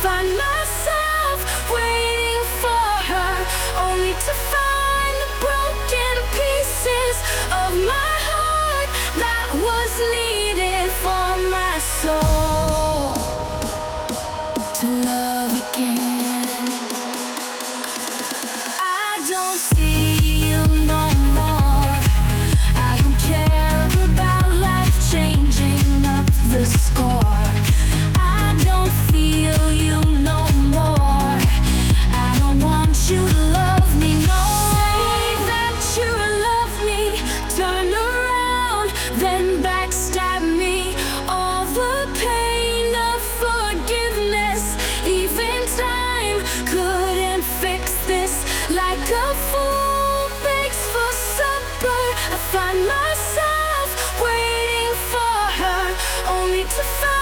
find myself waiting for her, only to find the broken pieces of my heart that was needed for my soul to love again. I don't see you no more. I don't care about life changing up the score. I don't feel you no more. I don't want you to love me, no. Say that you love me, turn around, then backstab me. All the pain of forgiveness, even time couldn't fix this. Like a fool begs for supper, I find myself waiting for her, only to find